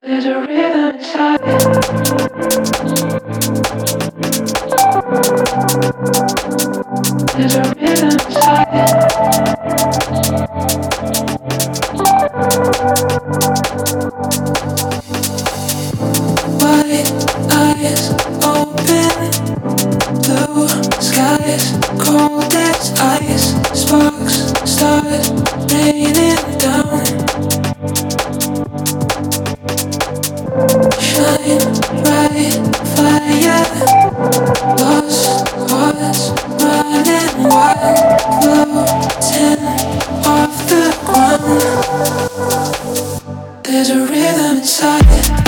There's a rhythm inside. There's a rhythm inside. White eyes open, blue skies, cold as ice, sparks, stars raining down. Shine bright fire, lost cause running wild, floating off the ground. There's a rhythm inside.